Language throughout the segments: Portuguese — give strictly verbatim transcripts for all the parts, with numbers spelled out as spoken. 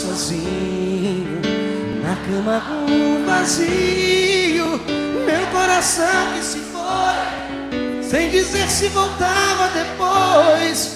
sozinho na cama com um vazio, meu coração que se foi sem dizer se voltava depois.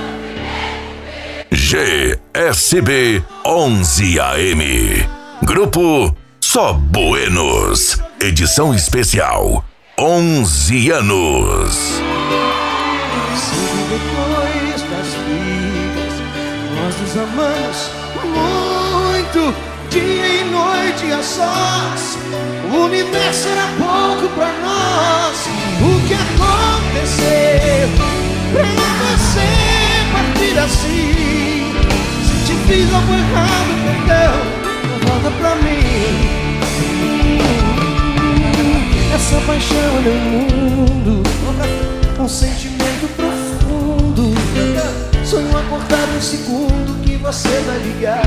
G S B onze A M, Grupo Só Buenos, edição especial onze anos. Sempre depois das brigas, nós nos amamos muito, dia e noite a sós. O universo era pouco pra nós. O que aconteceu pra você partir assim? Se te fiz algo errado, perdão, volta pra mim. Essa paixão é um mundo, um sentimento profundo. Sonho acordado um segundo que você vai ligar.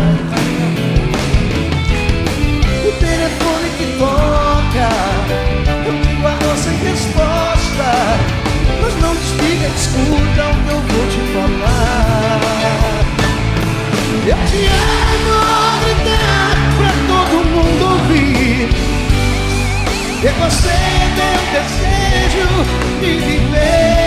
O telefone que toca, eu digo alô sem resposta, mas não desliga, escuta o que eu vou te falar. Eu te amo, gritar pra todo mundo ouvir. E você é meu desejo de viver.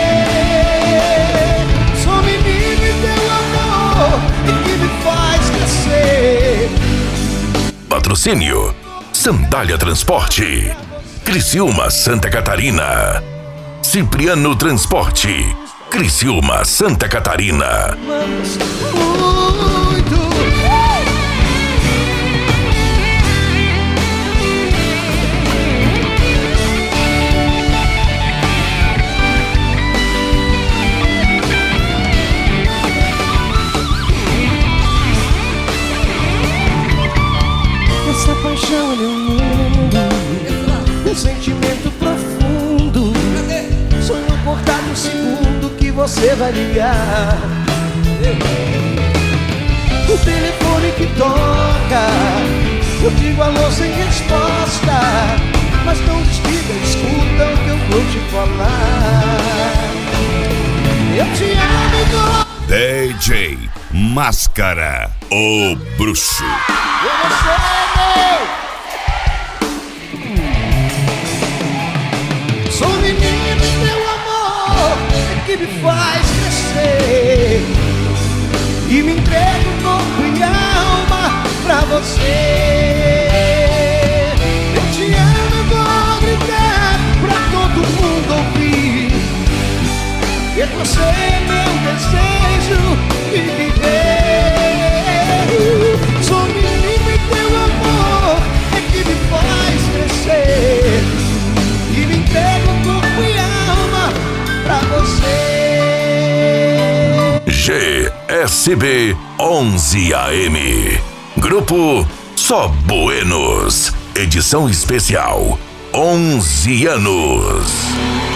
Sou menino e teu amor e que me faz crescer. Patrocínio Sandália Transporte, Criciúma, Santa Catarina. Cipriano Transporte, Criciúma, Santa Catarina. Vamos muito. Essa paixão é um mundo, um sentimento profundo. Sonho acordado um segundo que você vai ligar. O telefone que toca, eu digo alô sem resposta, mas não desliga, escuta o que eu vou te falar. Eu te amo. D J Máscara, o bruxo. E você, meu, sou menino e teu amor que me faz crescer, e me entrego corpo e alma pra você. Eu te amo, vou gritar pra todo mundo ouvir. E você é meu desejo de viver. Sou menino e teu amor é que me faz crescer, e me entrego corpo e alma pra você. G S B onze A M, Grupo Só Buenos, edição especial onze anos.